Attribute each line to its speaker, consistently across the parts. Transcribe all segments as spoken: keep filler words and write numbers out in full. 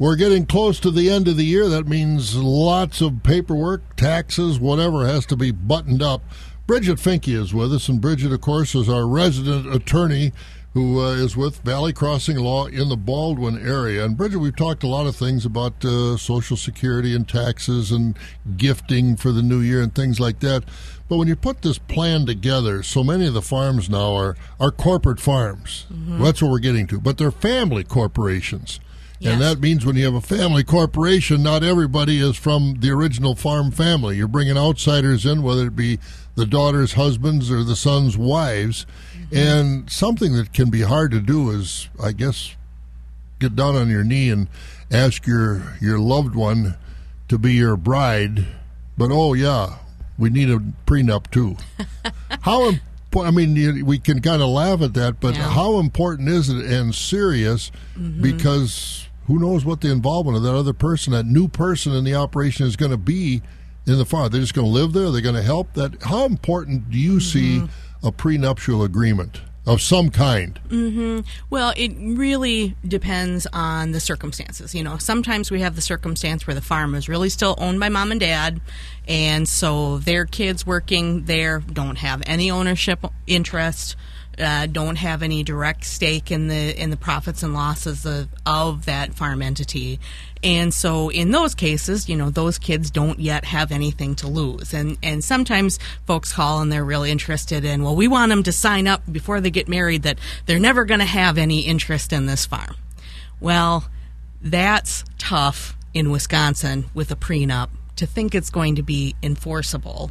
Speaker 1: We're getting close to the end of the year. That means lots of paperwork, taxes, whatever has to be buttoned up. Bridget Finke is with us, and Bridget, of course, is our resident attorney who uh, is with Valley Crossing Law in the Baldwin area. And Bridget, we've talked a lot of things about uh, Social Security and taxes and gifting for the new year and things like that. But when you put this plan together, so many of the farms now are, are corporate farms. Mm-hmm. That's what we're getting to. But they're family corporations. Yes. And that means when you have a family corporation, not everybody is from the original farm family. You're bringing outsiders in, whether it be the daughter's husbands or the son's wives. Mm-hmm. And something that can be hard to do is, I guess, get down on your knee and ask your, your loved one to be your bride. But, oh, yeah, we need a prenup, too. How important? I mean, you, we can kind of laugh at that, but yeah. How important is it and serious? Mm-hmm. Because who knows what the involvement of that other person, that new person in the operation is going to be in the farm. They're just going to live there? They're going to help? That. How important do you mm-hmm. see a prenuptial agreement of some kind?
Speaker 2: Mm-hmm. Well, it really depends on the circumstances. You know, sometimes we have the circumstance where the farm is really still owned by mom and dad, and so their kids working there don't have any ownership interest, uh, don't have any direct stake in the in the profits and losses of, of that farm entity. And so in those cases, you know, those kids don't yet have anything to lose. And and sometimes folks call and they're really interested in, well, we want them to sign up before they get married that they're never going to have any interest in this farm. Well, that's tough in Wisconsin with a prenup to think it's going to be enforceable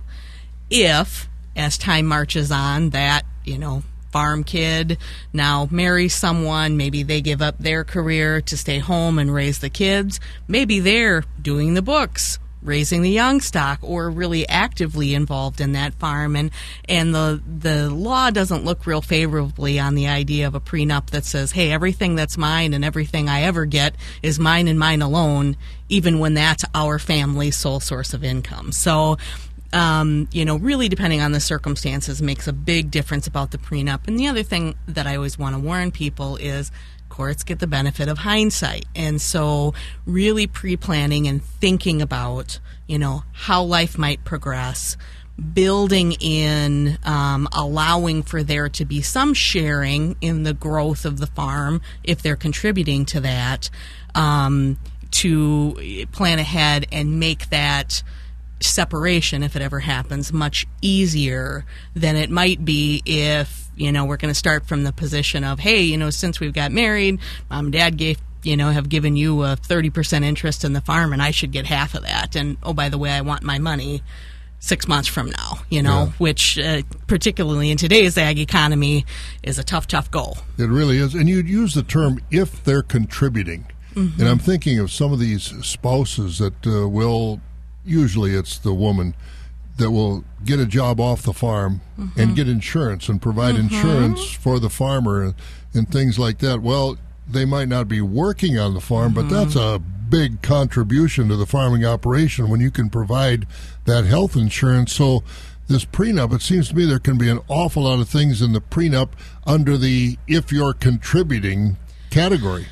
Speaker 2: if, as time marches on, that, you know, farm kid now marries someone. Maybe they give up their career to stay home and raise the kids. Maybe they're doing the books, raising the young stock, or really actively involved in that farm. And and the the law doesn't look real favorably on the idea of a prenup that says, hey, everything that's mine and everything I ever get is mine and mine alone, even when that's our family's sole source of income. So Um, you know, really depending on the circumstances makes a big difference about the prenup. And the other thing that I always want to warn people is courts get the benefit of hindsight. And so really pre-planning and thinking about, you know, how life might progress, building in, um, allowing for there to be some sharing in the growth of the farm if they're contributing to that, um, to plan ahead and make that separation, if it ever happens, much easier than it might be if, you know, we're going to start from the position of, hey, you know, since we've got married, mom and dad gave, you know, have given you a thirty percent interest in the farm and I should get half of that. And, oh, by the way, I want my money six months from now, you know, yeah. which uh, particularly in today's ag economy is a tough, tough goal.
Speaker 1: It really is. And you'd use the term if they're contributing. Mm-hmm. And I'm thinking of some of these spouses that uh, will, usually it's the woman that will get a job off the farm mm-hmm. and get insurance and provide mm-hmm. insurance for the farmer and, and things like that. Well, they might not be working on the farm, mm-hmm. but that's a big contribution to the farming operation when you can provide that health insurance. So this prenup, it seems to me there can be an awful lot of things in the prenup under the if you're contributing category.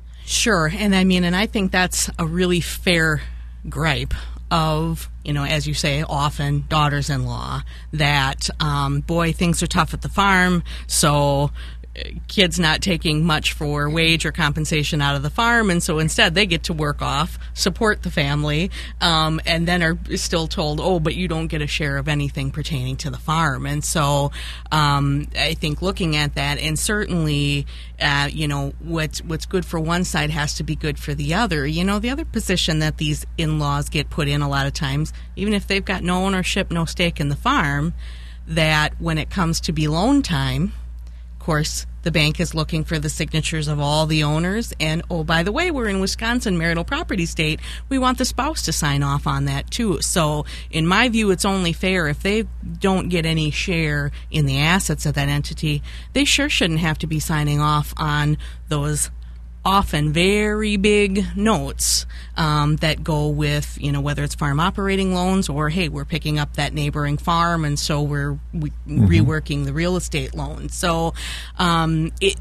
Speaker 2: Sure. And I mean, and I think that's a really fair gripe of, you know, as you say, often daughters-in-law, that, um, boy, things are tough at the farm, so kids not taking much for wage or compensation out of the farm, and so instead they get to work off, support the family, um, and then are still told, oh, but you don't get a share of anything pertaining to the farm. And so um, I think looking at that, and certainly, uh, you know, what's, what's good for one side has to be good for the other. You know, the other position that these in-laws get put in a lot of times, even if they've got no ownership, no stake in the farm, that when it comes to be loan time, of course, the bank is looking for the signatures of all the owners. And, oh, by the way, we're in Wisconsin, marital property state. We want the spouse to sign off on that, too. So, in my view, it's only fair if they don't get any share in the assets of that entity, they sure shouldn't have to be signing off on those often very big notes um, that go with, you know, whether it's farm operating loans or, hey, we're picking up that neighboring farm and so we're we, mm-hmm. reworking the real estate loan. So um, it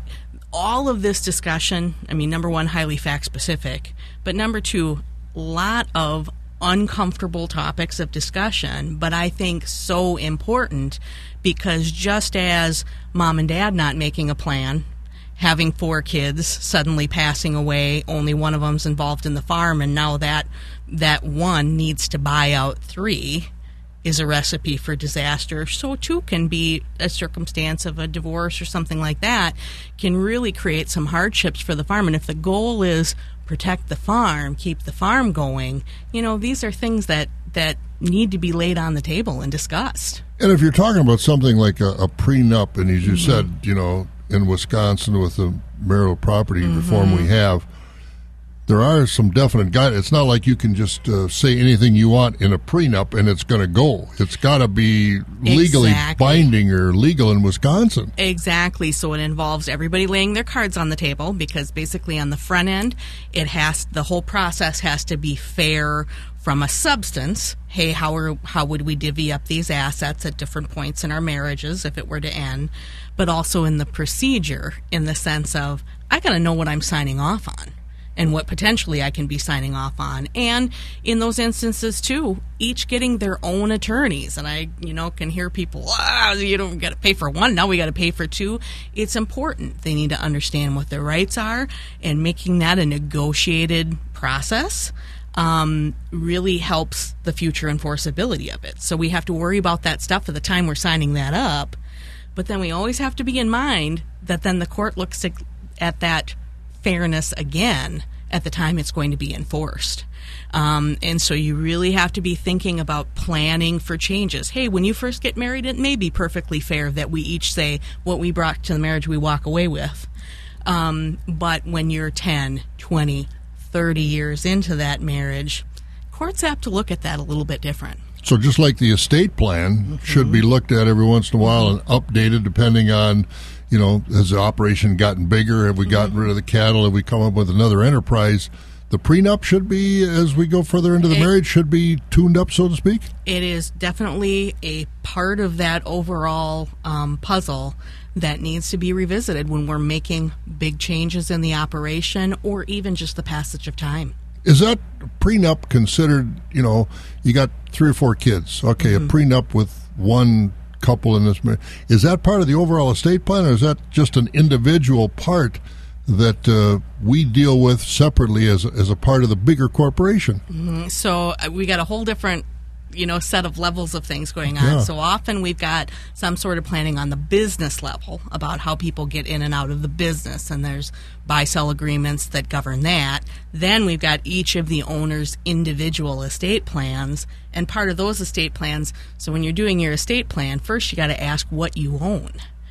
Speaker 2: all of this discussion, I mean, number one, highly fact-specific, but number two, a lot of uncomfortable topics of discussion, but I think so important, because just as mom and dad not making a plan, having four kids, suddenly passing away, only one of them's involved in the farm, and now that that one needs to buy out three, is a recipe for disaster. So too can be a circumstance of a divorce or something like that, can really create some hardships for the farm. And if the goal is protect the farm, keep the farm going, you know, these are things that, that need to be laid on the table and discussed.
Speaker 1: And if you're talking about something like a, a prenup, and as you mm-hmm. said, you know, in Wisconsin with the marital property mm-hmm. reform we have, there are some definite guidelines. It's not like you can just uh, say anything you want in a prenup and it's going to go. It's got to be legally exactly. binding or legal in Wisconsin.
Speaker 2: Exactly. So it involves everybody laying their cards on the table, because basically on the front end, it has the whole process has to be fair from a substance. Hey, how are, how would we divvy up these assets at different points in our marriages if it were to end? But also in the procedure, in the sense of, I got to know what I'm signing off on and what potentially I can be signing off on. And in those instances, too, each getting their own attorneys. And I, you know, can hear people, ah, you don't got to pay for one, now we got to pay for two. It's important. They need to understand what their rights are, and making that a negotiated process um, really helps the future enforceability of it. So we have to worry about that stuff at the time we're signing that up. But then we always have to be in mind that then the court looks at that fairness again at the time it's going to be enforced. Um, and so you really have to be thinking about planning for changes. Hey, when you first get married, it may be perfectly fair that we each say what we brought to the marriage we walk away with. Um, but when you're ten, twenty, thirty years into that marriage, courts have to look at that a little bit different.
Speaker 1: So just like the estate plan mm-hmm. should be looked at every once in a while mm-hmm. and updated depending on, you know, has the operation gotten bigger? Have we gotten mm-hmm. rid of the cattle? Have we come up with another enterprise? The prenup should be, as we go further into the it, marriage, should be tuned up, so to speak?
Speaker 2: It is definitely a part of that overall um, puzzle that needs to be revisited when we're making big changes in the operation, or even just the passage of time.
Speaker 1: Is that prenup considered, you know, you got three or four kids, okay, mm-hmm. a prenup with one couple in this marriage, is that part of the overall estate plan, or is that just an individual part that uh, we deal with separately as, as a part of the bigger corporation?
Speaker 2: Mm-hmm. So uh, we got a whole different, you know, set of levels of things going on.
Speaker 1: Yeah.
Speaker 2: So often we've got some sort of planning on the business level about how people get in and out of the business, and there's buy-sell agreements that govern that. Then we've got each of the owner's individual estate plans, and part of those estate plans, so when you're doing your estate plan, first you got to ask what you own.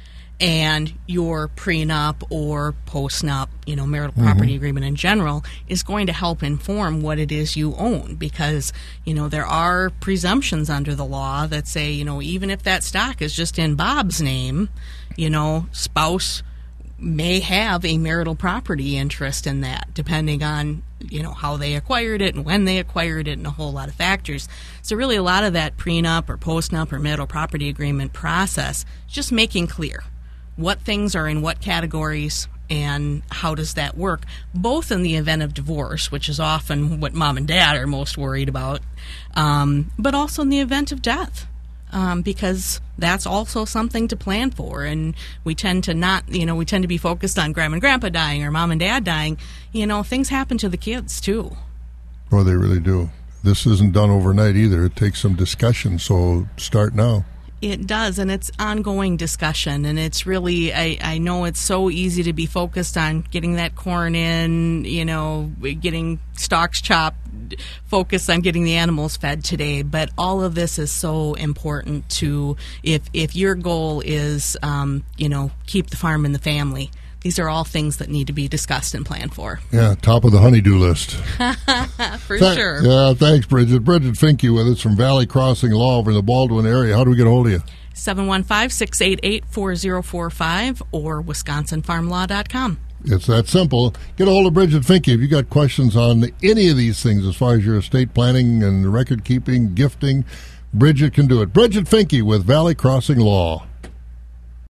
Speaker 2: And your prenup or postnup, you know, marital property mm-hmm. agreement in general is going to help inform what it is you own, because, you know, there are presumptions under the law that say, you know, even if that stock is just in Bob's name, you know, spouse may have a marital property interest in that, depending on, you know, how they acquired it and when they acquired it and a whole lot of factors. So really a lot of that prenup or postnup or marital property agreement process is just making clear what things are in what categories and how does that work, both in the event of divorce, which is often what mom and dad are most worried about, um, but also in the event of death, um, because that's also something to plan for. And we tend to not, you know, we tend to be focused on grandma and grandpa dying or mom and dad dying. You know, things happen to the kids too.
Speaker 1: Oh, they really do. This isn't done overnight either. It takes some discussion, so start now.
Speaker 2: It does, and it's ongoing discussion, and it's really, I, I know it's so easy to be focused on getting that corn in, you know, getting stalks chopped, focused on getting the animals fed today, but all of this is so important to, if, if your goal is, um, you know, keep the farm in the family, these are all things that need to be discussed and planned for.
Speaker 1: Yeah, top of the honey-do list.
Speaker 2: For
Speaker 1: Th-
Speaker 2: sure.
Speaker 1: Yeah, thanks, Bridget. Bridget Finke with us from Valley Crossing Law over in the Baldwin area. How do we get a hold of you?
Speaker 2: seven one five, six eight eight, four zero four five or wisconsin farm law dot com.
Speaker 1: It's that simple. Get a hold of Bridget Finke if you got questions on any of these things as far as your estate planning and record keeping, gifting. Bridget can do it. Bridget Finke with Valley Crossing Law.